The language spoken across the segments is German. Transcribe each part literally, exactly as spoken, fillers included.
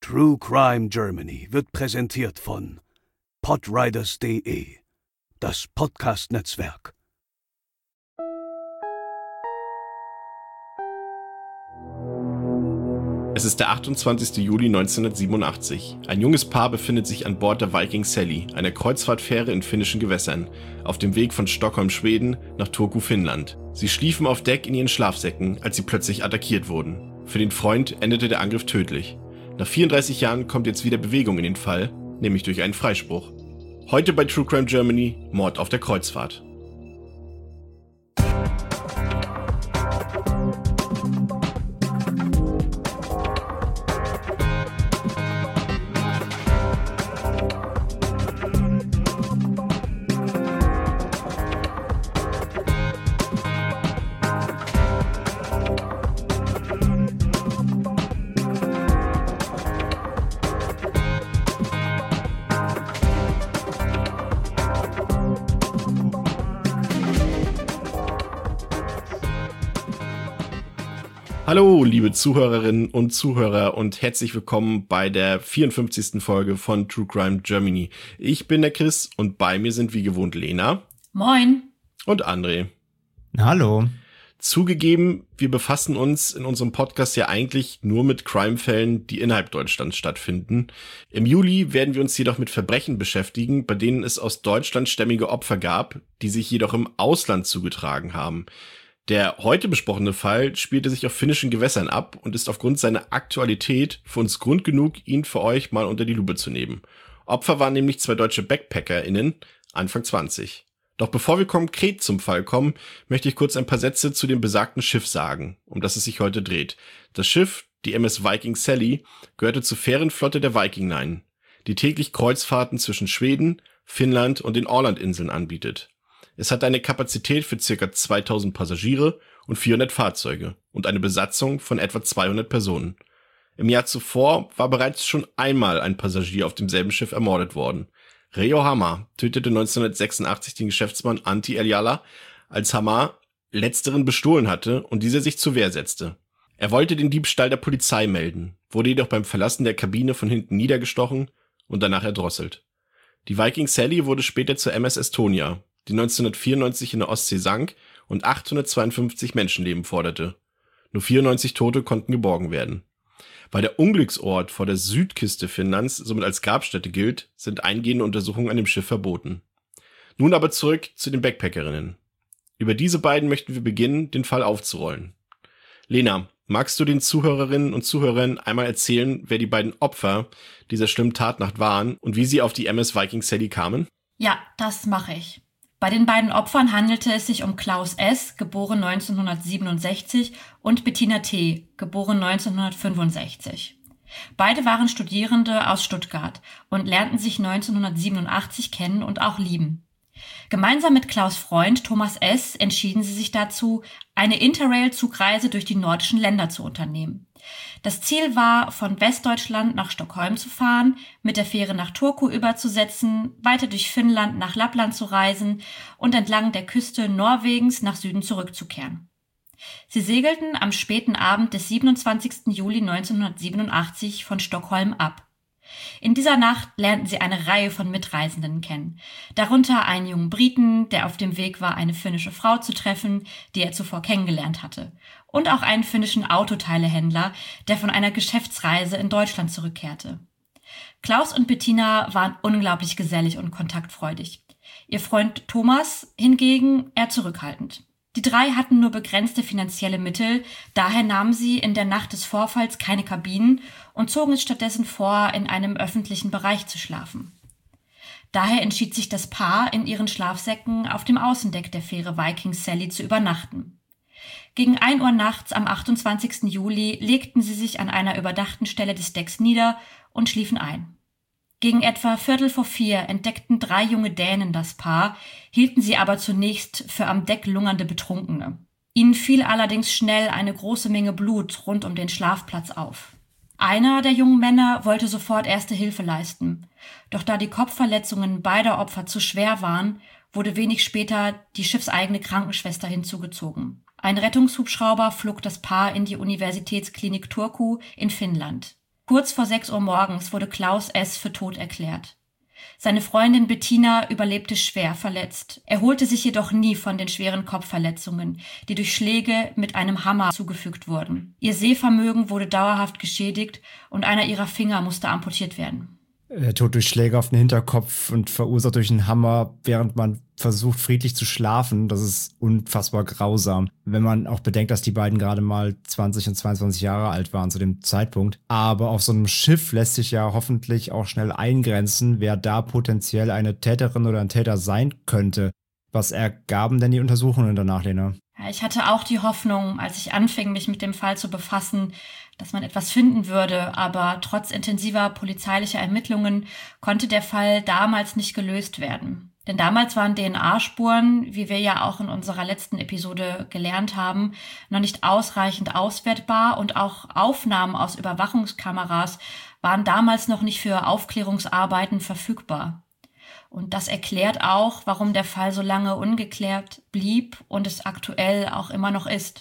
True Crime Germany wird präsentiert von podriders punkt de, das Podcast-Netzwerk. Es ist der achtundzwanzigster Juli neunzehnhundertsiebenundachtzig. Ein junges Paar befindet sich an Bord der Viking Sally, einer Kreuzfahrtfähre in finnischen Gewässern, auf dem Weg von Stockholm, Schweden, nach Turku, Finnland. Sie schliefen auf Deck in ihren Schlafsäcken, als sie plötzlich attackiert wurden. Für den Freund endete der Angriff tödlich. Nach vierunddreißig Jahren kommt jetzt wieder Bewegung in den Fall, nämlich durch einen Freispruch. Heute bei True Crime Germany, Mord auf der Kreuzfahrt. Hallo, liebe Zuhörerinnen und Zuhörer und herzlich willkommen bei der vierundfünfzigsten Folge von True Crime Germany. Ich bin der Chris und bei mir sind wie gewohnt Lena. Moin. Und André. Hallo. Zugegeben, wir befassen uns in unserem Podcast ja eigentlich nur mit Crime-Fällen, die innerhalb Deutschlands stattfinden. Im Juli werden wir uns jedoch mit Verbrechen beschäftigen, bei denen es aus Deutschland stämmige Opfer gab, die sich jedoch im Ausland zugetragen haben. Der heute besprochene Fall spielte sich auf finnischen Gewässern ab und ist aufgrund seiner Aktualität für uns Grund genug, ihn für euch mal unter die Lupe zu nehmen. Opfer waren nämlich zwei deutsche BackpackerInnen, Anfang zwanzig. Doch bevor wir konkret zum Fall kommen, möchte ich kurz ein paar Sätze zu dem besagten Schiff sagen, um das es sich heute dreht. Das Schiff, die M S Viking Sally, gehörte zur Fährenflotte der Viking Line, die täglich Kreuzfahrten zwischen Schweden, Finnland und den Ålandinseln anbietet. Es hat eine Kapazität für ca. zweitausend Passagiere und vierhundert Fahrzeuge und eine Besatzung von etwa zweihundert Personen. Im Jahr zuvor war bereits schon einmal ein Passagier auf demselben Schiff ermordet worden. Reijo Hamar tötete neunzehnhundertsechsundachtzig den Geschäftsmann Antti Eljala, als Hamar letzteren bestohlen hatte und dieser sich zur Wehr setzte. Er wollte den Diebstahl der Polizei melden, wurde jedoch beim Verlassen der Kabine von hinten niedergestochen und danach erdrosselt. Die Viking Sally wurde später zur M S Estonia, die neunzehnhundertvierundneunzig in der Ostsee sank und achthundertzweiundfünfzig Menschenleben forderte. Nur vierundneunzig Tote konnten geborgen werden. Weil der Unglücksort vor der Südküste Finnlands somit als Grabstätte gilt, sind eingehende Untersuchungen an dem Schiff verboten. Nun aber zurück zu den Backpackerinnen. Über diese beiden möchten wir beginnen, den Fall aufzurollen. Lena, magst du den Zuhörerinnen und Zuhörern einmal erzählen, wer die beiden Opfer dieser schlimmen Tatnacht waren und wie sie auf die M S Viking Sally kamen? Ja, das mache ich. Bei den beiden Opfern handelte es sich um Klaus S., geboren neunzehnhundertsiebenundsechzig, und Bettina T., geboren neunzehnhundertfünfundsechzig. Beide waren Studierende aus Stuttgart und lernten sich neunzehnhundertsiebenundachtzig kennen und auch lieben. Gemeinsam mit Klaus' Freund Thomas S. entschieden sie sich dazu, eine Interrail-Zugreise durch die nordischen Länder zu unternehmen. Das Ziel war, von Westdeutschland nach Stockholm zu fahren, mit der Fähre nach Turku überzusetzen, weiter durch Finnland nach Lappland zu reisen und entlang der Küste Norwegens nach Süden zurückzukehren. Sie segelten am späten Abend des siebenundzwanzigsten Juli neunzehnhundertsiebenundachtzig von Stockholm ab. In dieser Nacht lernten sie eine Reihe von Mitreisenden kennen, darunter einen jungen Briten, der auf dem Weg war, eine finnische Frau zu treffen, die er zuvor kennengelernt hatte, und auch einen finnischen Autoteilehändler, der von einer Geschäftsreise in Deutschland zurückkehrte. Klaus und Bettina waren unglaublich gesellig und kontaktfreudig. Ihr Freund Thomas hingegen eher zurückhaltend. Die drei hatten nur begrenzte finanzielle Mittel, daher nahmen sie in der Nacht des Vorfalls keine Kabinen und zogen es stattdessen vor, in einem öffentlichen Bereich zu schlafen. Daher entschied sich das Paar, in ihren Schlafsäcken auf dem Außendeck der Fähre Viking Sally zu übernachten. Gegen ein Uhr nachts am achtundzwanzigsten Juli legten sie sich an einer überdachten Stelle des Decks nieder und schliefen ein. Gegen etwa Viertel vor vier entdeckten drei junge Dänen das Paar, hielten sie aber zunächst für am Deck lungernde Betrunkene. Ihnen fiel allerdings schnell eine große Menge Blut rund um den Schlafplatz auf. Einer der jungen Männer wollte sofort erste Hilfe leisten, doch da die Kopfverletzungen beider Opfer zu schwer waren, wurde wenig später die schiffseigene Krankenschwester hinzugezogen. Ein Rettungshubschrauber flog das Paar in die Universitätsklinik Turku in Finnland. Kurz vor sechs Uhr morgens wurde Klaus S. für tot erklärt. Seine Freundin Bettina überlebte schwer verletzt, erholte sich jedoch nie von den schweren Kopfverletzungen, die durch Schläge mit einem Hammer zugefügt wurden. Ihr Sehvermögen wurde dauerhaft geschädigt und einer ihrer Finger musste amputiert werden. Der Tod durch Schläge auf den Hinterkopf und verursacht durch einen Hammer, während man versucht, friedlich zu schlafen, das ist unfassbar grausam. Wenn man auch bedenkt, dass die beiden gerade mal zwanzig und zweiundzwanzig Jahre alt waren zu dem Zeitpunkt. Aber auf so einem Schiff lässt sich ja hoffentlich auch schnell eingrenzen, wer da potenziell eine Täterin oder ein Täter sein könnte. Was ergaben denn die Untersuchungen danach, Lena? Ja, ich hatte auch die Hoffnung, als ich anfing, mich mit dem Fall zu befassen, dass man etwas finden würde, aber trotz intensiver polizeilicher Ermittlungen konnte der Fall damals nicht gelöst werden. Denn damals waren D N A-Spuren, wie wir ja auch in unserer letzten Episode gelernt haben, noch nicht ausreichend auswertbar und auch Aufnahmen aus Überwachungskameras waren damals noch nicht für Aufklärungsarbeiten verfügbar. Und das erklärt auch, warum der Fall so lange ungeklärt blieb und es aktuell auch immer noch ist.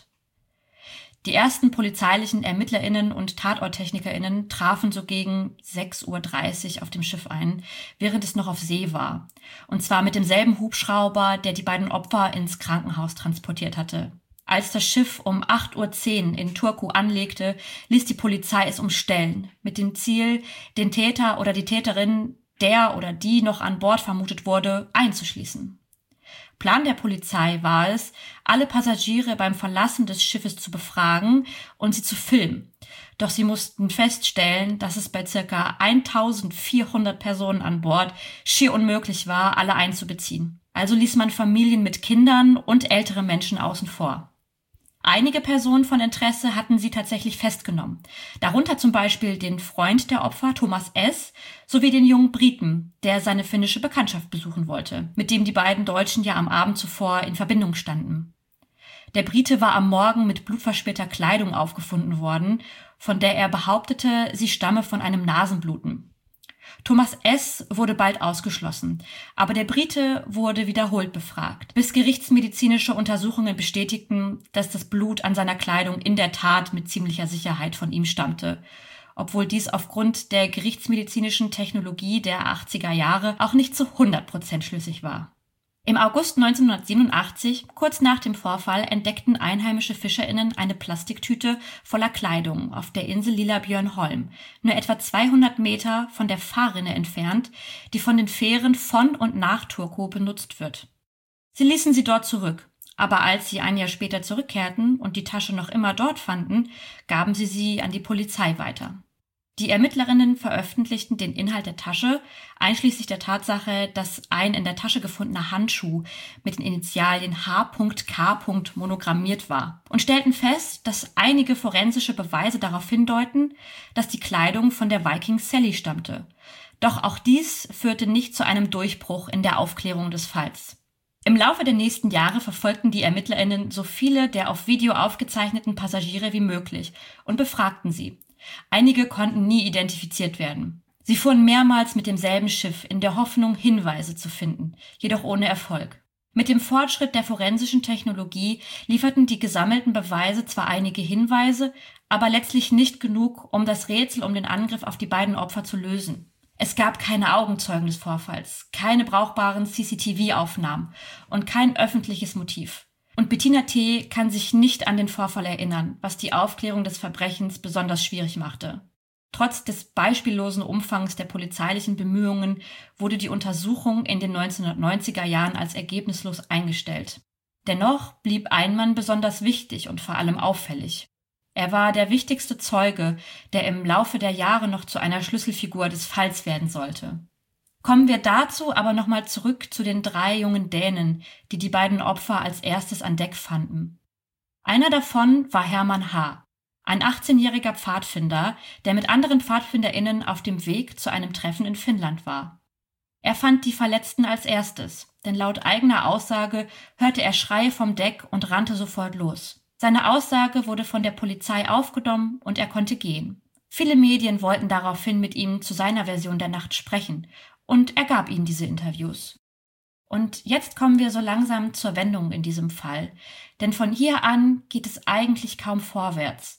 Die ersten polizeilichen ErmittlerInnen und TatorttechnikerInnen trafen so gegen sechs Uhr dreißig auf dem Schiff ein, während es noch auf See war. Und zwar mit demselben Hubschrauber, der die beiden Opfer ins Krankenhaus transportiert hatte. Als das Schiff um acht Uhr zehn in Turku anlegte, ließ die Polizei es umstellen, mit dem Ziel, den Täter oder die Täterin, der oder die noch an Bord vermutet wurde, einzuschließen. Plan der Polizei war es, alle Passagiere beim Verlassen des Schiffes zu befragen und sie zu filmen. Doch sie mussten feststellen, dass es bei circa eintausendvierhundert Personen an Bord schier unmöglich war, alle einzubeziehen. Also ließ man Familien mit Kindern und ältere Menschen außen vor. Einige Personen von Interesse hatten sie tatsächlich festgenommen. Darunter zum Beispiel den Freund der Opfer, Thomas S., sowie den jungen Briten, der seine finnische Bekanntschaft besuchen wollte, mit dem die beiden Deutschen ja am Abend zuvor in Verbindung standen. Der Brite war am Morgen mit blutverschmierter Kleidung aufgefunden worden, von der er behauptete, sie stamme von einem Nasenbluten. Thomas S. wurde bald ausgeschlossen, aber der Brite wurde wiederholt befragt, bis gerichtsmedizinische Untersuchungen bestätigten, dass das Blut an seiner Kleidung in der Tat mit ziemlicher Sicherheit von ihm stammte, obwohl dies aufgrund der gerichtsmedizinischen Technologie der achtziger Jahre auch nicht zu hundert Prozent schlüssig war. Im August neunzehnhundertsiebenundachtzig, kurz nach dem Vorfall, entdeckten einheimische FischerInnen eine Plastiktüte voller Kleidung auf der Insel Lilla Björnholm, nur etwa zweihundert Meter von der Fahrrinne entfernt, die von den Fähren von und nach Turku benutzt wird. Sie ließen sie dort zurück, aber als sie ein Jahr später zurückkehrten und die Tasche noch immer dort fanden, gaben sie sie an die Polizei weiter. Die Ermittlerinnen veröffentlichten den Inhalt der Tasche, einschließlich der Tatsache, dass ein in der Tasche gefundener Handschuh mit den Initialien H K monogrammiert war und stellten fest, dass einige forensische Beweise darauf hindeuten, dass die Kleidung von der Viking Sally stammte. Doch auch dies führte nicht zu einem Durchbruch in der Aufklärung des Falls. Im Laufe der nächsten Jahre verfolgten die ErmittlerInnen so viele der auf Video aufgezeichneten Passagiere wie möglich und befragten sie. Einige konnten nie identifiziert werden. Sie fuhren mehrmals mit demselben Schiff in der Hoffnung, Hinweise zu finden, jedoch ohne Erfolg. Mit dem Fortschritt der forensischen Technologie lieferten die gesammelten Beweise zwar einige Hinweise, aber letztlich nicht genug, um das Rätsel um den Angriff auf die beiden Opfer zu lösen. Es gab keine Augenzeugen des Vorfalls, keine brauchbaren C C T V-Aufnahmen und kein öffentliches Motiv. Und Bettina T. kann sich nicht an den Vorfall erinnern, was die Aufklärung des Verbrechens besonders schwierig machte. Trotz des beispiellosen Umfangs der polizeilichen Bemühungen wurde die Untersuchung in den neunzehnhundertneunziger Jahren als ergebnislos eingestellt. Dennoch blieb ein Mann besonders wichtig und vor allem auffällig. Er war der wichtigste Zeuge, der im Laufe der Jahre noch zu einer Schlüsselfigur des Falls werden sollte. Kommen wir dazu aber nochmal zurück zu den drei jungen Dänen, die die beiden Opfer als erstes an Deck fanden. Einer davon war Hermann H., ein achtzehnjähriger Pfadfinder, der mit anderen PfadfinderInnen auf dem Weg zu einem Treffen in Finnland war. Er fand die Verletzten als erstes, denn laut eigener Aussage hörte er Schreie vom Deck und rannte sofort los. Seine Aussage wurde von der Polizei aufgenommen und er konnte gehen. Viele Medien wollten daraufhin mit ihm zu seiner Version der Nacht sprechen und er gab ihnen diese Interviews. Und jetzt kommen wir so langsam zur Wendung in diesem Fall, denn von hier an geht es eigentlich kaum vorwärts.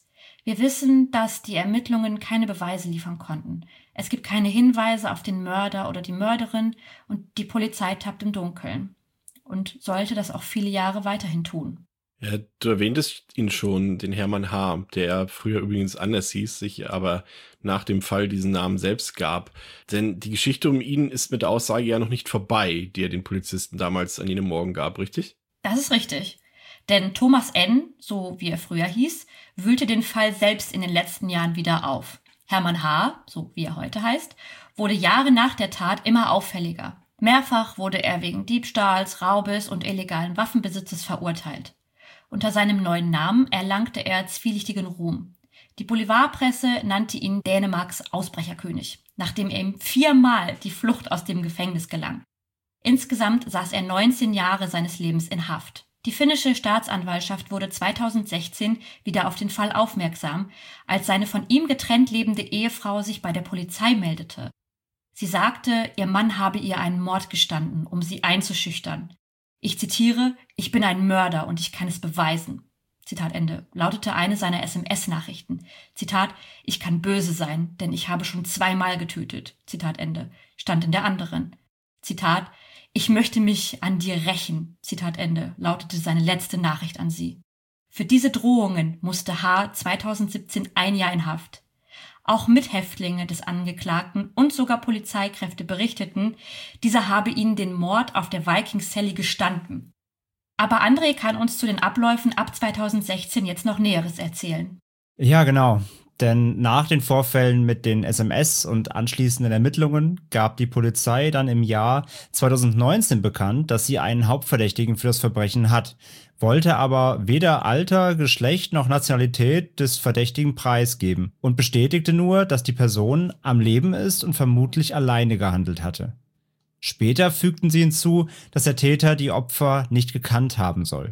Wir wissen, dass die Ermittlungen keine Beweise liefern konnten. Es gibt keine Hinweise auf den Mörder oder die Mörderin und die Polizei tappt im Dunkeln. Und sollte das auch viele Jahre weiterhin tun. Ja, du erwähntest ihn schon, den Hermann H., der früher übrigens anders hieß, sich aber nach dem Fall diesen Namen selbst gab. Denn die Geschichte um ihn ist mit der Aussage ja noch nicht vorbei, die er den Polizisten damals an jenem Morgen gab, richtig? Das ist richtig. Denn Thomas N., so wie er früher hieß, wühlte den Fall selbst in den letzten Jahren wieder auf. Hermann H., so wie er heute heißt, wurde Jahre nach der Tat immer auffälliger. Mehrfach wurde er wegen Diebstahls, Raubes und illegalen Waffenbesitzes verurteilt. Unter seinem neuen Namen erlangte er zwielichtigen Ruhm. Die Boulevardpresse nannte ihn Dänemarks Ausbrecherkönig, nachdem ihm viermal die Flucht aus dem Gefängnis gelang. Insgesamt saß er neunzehn Jahre seines Lebens in Haft. Die finnische Staatsanwaltschaft wurde zweitausendsechzehn wieder auf den Fall aufmerksam, als seine von ihm getrennt lebende Ehefrau sich bei der Polizei meldete. Sie sagte, ihr Mann habe ihr einen Mord gestanden, um sie einzuschüchtern. Ich zitiere, ich bin ein Mörder und ich kann es beweisen. Zitat Ende, lautete eine seiner S M S-Nachrichten. Zitat, ich kann böse sein, denn ich habe schon zweimal getötet. Zitat Ende, stand in der anderen. Zitat, ich möchte mich an dir rächen. Zitat Ende, lautete seine letzte Nachricht an sie. Für diese Drohungen musste H. zweitausendsiebzehn ein Jahr in Haft. Auch Mithäftlinge des Angeklagten und sogar Polizeikräfte berichteten, dieser habe ihnen den Mord auf der Viking Sally gestanden. Aber André kann uns zu den Abläufen ab zweitausendsechzehn jetzt noch Näheres erzählen. Ja, genau. Denn nach den Vorfällen mit den S M S und anschließenden Ermittlungen gab die Polizei dann im Jahr zweitausendneunzehn bekannt, dass sie einen Hauptverdächtigen für das Verbrechen hat, wollte aber weder Alter, Geschlecht noch Nationalität des Verdächtigen preisgeben und bestätigte nur, dass die Person am Leben ist und vermutlich alleine gehandelt hatte. Später fügten sie hinzu, dass der Täter die Opfer nicht gekannt haben soll.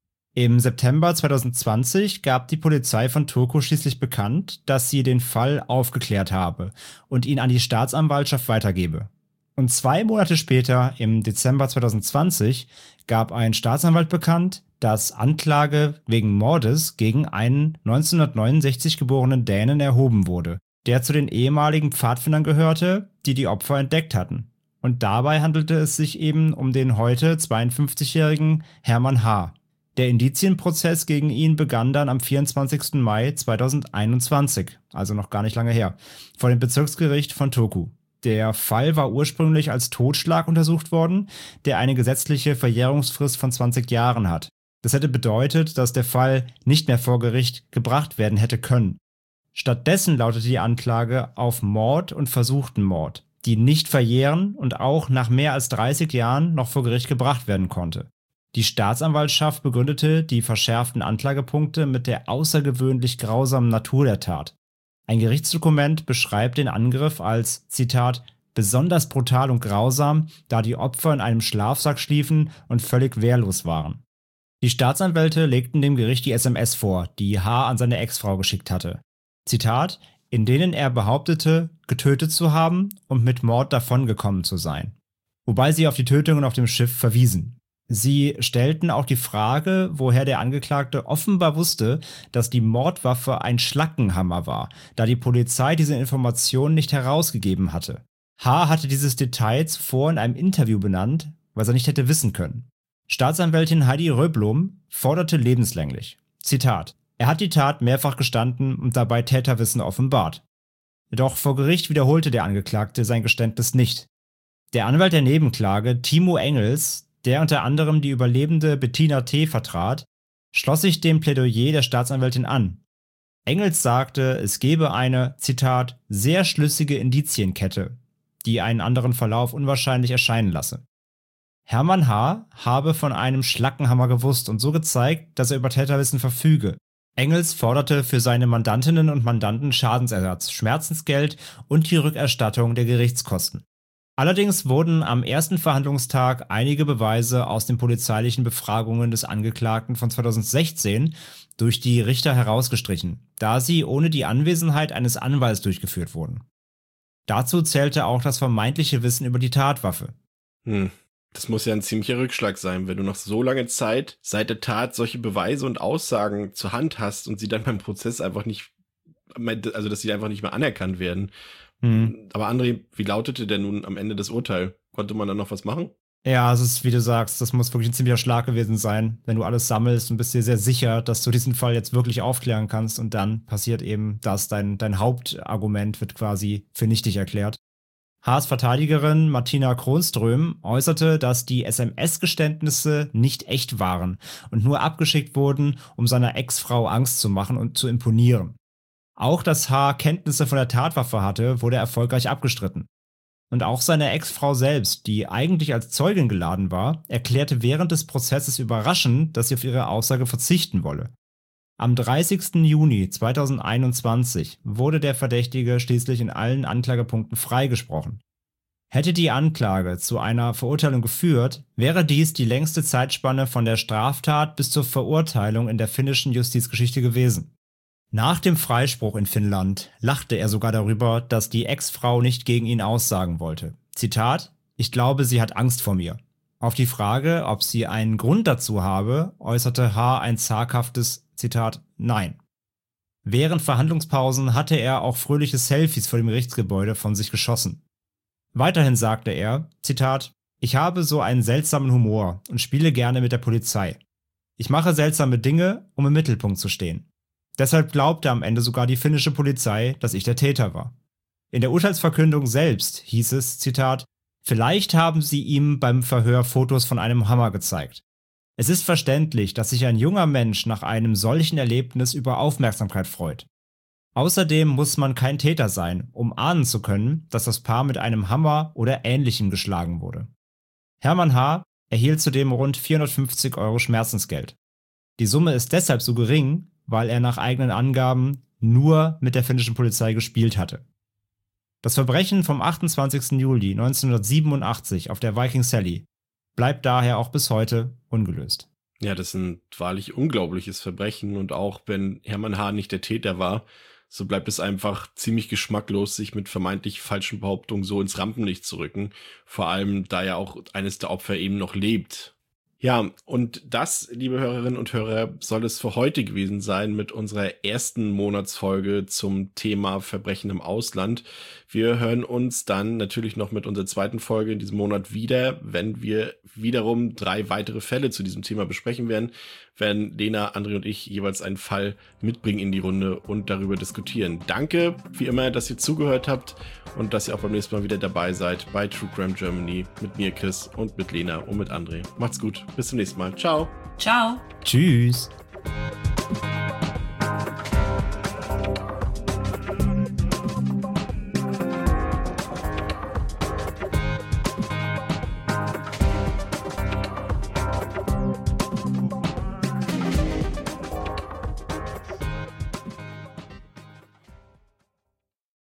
Im September zweitausendzwanzig gab die Polizei von Turku schließlich bekannt, dass sie den Fall aufgeklärt habe und ihn an die Staatsanwaltschaft weitergebe. Und zwei Monate später, im Dezember zweitausendzwanzig, gab ein Staatsanwalt bekannt, dass Anklage wegen Mordes gegen einen neunzehnhundertneunundsechzig geborenen Dänen erhoben wurde, der zu den ehemaligen Pfadfindern gehörte, die die Opfer entdeckt hatten. Und dabei handelte es sich eben um den heute zweiundfünfzigjährigen Hermann H. Der Indizienprozess gegen ihn begann dann am vierundzwanzigsten Mai zweitausendeinundzwanzig, also noch gar nicht lange her, vor dem Bezirksgericht von Turku. Der Fall war ursprünglich als Totschlag untersucht worden, der eine gesetzliche Verjährungsfrist von zwanzig Jahren hat. Das hätte bedeutet, dass der Fall nicht mehr vor Gericht gebracht werden hätte können. Stattdessen lautete die Anklage auf Mord und versuchten Mord, die nicht verjähren und auch nach mehr als dreißig Jahren noch vor Gericht gebracht werden konnte. Die Staatsanwaltschaft begründete die verschärften Anklagepunkte mit der außergewöhnlich grausamen Natur der Tat. Ein Gerichtsdokument beschreibt den Angriff als, Zitat, besonders brutal und grausam, da die Opfer in einem Schlafsack schliefen und völlig wehrlos waren. Die Staatsanwälte legten dem Gericht die S M S vor, die H. an seine Ex-Frau geschickt hatte. Zitat, in denen er behauptete, getötet zu haben und mit Mord davongekommen zu sein. Wobei sie auf die Tötungen auf dem Schiff verwiesen. Sie stellten auch die Frage, woher der Angeklagte offenbar wusste, dass die Mordwaffe ein Schlackenhammer war, da die Polizei diese Information nicht herausgegeben hatte. H. hatte dieses Detail zuvor in einem Interview benannt, was er nicht hätte wissen können. Staatsanwältin Heidi Röblum forderte lebenslänglich. Zitat: Er hat die Tat mehrfach gestanden und dabei Täterwissen offenbart. Doch vor Gericht wiederholte der Angeklagte sein Geständnis nicht. Der Anwalt der Nebenklage, Timo Engels, der unter anderem die Überlebende Bettina T. vertrat, schloss sich dem Plädoyer der Staatsanwältin an. Engels sagte, es gebe eine, Zitat, sehr schlüssige Indizienkette, die einen anderen Verlauf unwahrscheinlich erscheinen lasse. Hermann H. habe von einem Schlackenhammer gewusst und so gezeigt, dass er über Täterwissen verfüge. Engels forderte für seine Mandantinnen und Mandanten Schadensersatz, Schmerzensgeld und die Rückerstattung der Gerichtskosten. Allerdings wurden am ersten Verhandlungstag einige Beweise aus den polizeilichen Befragungen des Angeklagten von zweitausendsechzehn durch die Richter herausgestrichen, da sie ohne die Anwesenheit eines Anwalts durchgeführt wurden. Dazu zählte auch das vermeintliche Wissen über die Tatwaffe. Hm. Das muss ja ein ziemlicher Rückschlag sein, wenn du nach so langer Zeit seit der Tat solche Beweise und Aussagen zur Hand hast und sie dann beim Prozess einfach nicht also dass sie einfach nicht mehr anerkannt werden. Hm. Aber André, wie lautete denn nun am Ende das Urteil? Konnte man da noch was machen? Ja, es ist, wie du sagst, das muss wirklich ein ziemlicher Schlag gewesen sein, wenn du alles sammelst und bist dir sehr sicher, dass du diesen Fall jetzt wirklich aufklären kannst und dann passiert eben das, dein, dein Hauptargument wird quasi für nichtig erklärt. Haas Verteidigerin Martina Kronström äußerte, dass die S M S-Geständnisse nicht echt waren und nur abgeschickt wurden, um seiner Ex-Frau Angst zu machen und zu imponieren. Auch dass Haar Kenntnisse von der Tatwaffe hatte, wurde erfolgreich abgestritten. Und auch seine Ex-Frau selbst, die eigentlich als Zeugin geladen war, erklärte während des Prozesses überraschend, dass sie auf ihre Aussage verzichten wolle. Am dreißigsten Juni zweitausendeinundzwanzig wurde der Verdächtige schließlich in allen Anklagepunkten freigesprochen. Hätte die Anklage zu einer Verurteilung geführt, wäre dies die längste Zeitspanne von der Straftat bis zur Verurteilung in der finnischen Justizgeschichte gewesen. Nach dem Freispruch in Finnland lachte er sogar darüber, dass die Ex-Frau nicht gegen ihn aussagen wollte. Zitat: „Ich glaube, sie hat Angst vor mir." Auf die Frage, ob sie einen Grund dazu habe, äußerte Haar ein zaghaftes Zitat: „Nein." Während Verhandlungspausen hatte er auch fröhliche Selfies vor dem Gerichtsgebäude von sich geschossen. Weiterhin sagte er, Zitat: „Ich habe so einen seltsamen Humor und spiele gerne mit der Polizei. Ich mache seltsame Dinge, um im Mittelpunkt zu stehen. Deshalb glaubte am Ende sogar die finnische Polizei, dass ich der Täter war." In der Urteilsverkündung selbst hieß es, Zitat: „Vielleicht haben sie ihm beim Verhör Fotos von einem Hammer gezeigt. Es ist verständlich, dass sich ein junger Mensch nach einem solchen Erlebnis über Aufmerksamkeit freut. Außerdem muss man kein Täter sein, um ahnen zu können, dass das Paar mit einem Hammer oder Ähnlichem geschlagen wurde." Hermann H. erhielt zudem rund vierhundertfünfzig Euro Schmerzensgeld. Die Summe ist deshalb so gering, weil er nach eigenen Angaben nur mit der finnischen Polizei gespielt hatte. Das Verbrechen vom achtundzwanzigsten Juli neunzehnhundertsiebenundachtzig auf der Viking Sally bleibt daher auch bis heute ungelöst. Ja, das ist ein wahrlich unglaubliches Verbrechen und auch wenn Hermann H. nicht der Täter war, so bleibt es einfach ziemlich geschmacklos, sich mit vermeintlich falschen Behauptungen so ins Rampenlicht zu rücken, vor allem da ja auch eines der Opfer eben noch lebt. Ja, und das, liebe Hörerinnen und Hörer, soll es für heute gewesen sein mit unserer ersten Monatsfolge zum Thema Verbrechen im Ausland. Wir hören uns dann natürlich noch mit unserer zweiten Folge in diesem Monat wieder, wenn wir wiederum drei weitere Fälle zu diesem Thema besprechen werden, werden Lena, André und ich jeweils einen Fall mitbringen in die Runde und darüber diskutieren. Danke, wie immer, dass ihr zugehört habt und dass ihr auch beim nächsten Mal wieder dabei seid bei True Crime Germany mit mir, Chris, und mit Lena und mit André. Macht's gut, bis zum nächsten Mal. Ciao. Ciao. Tschüss.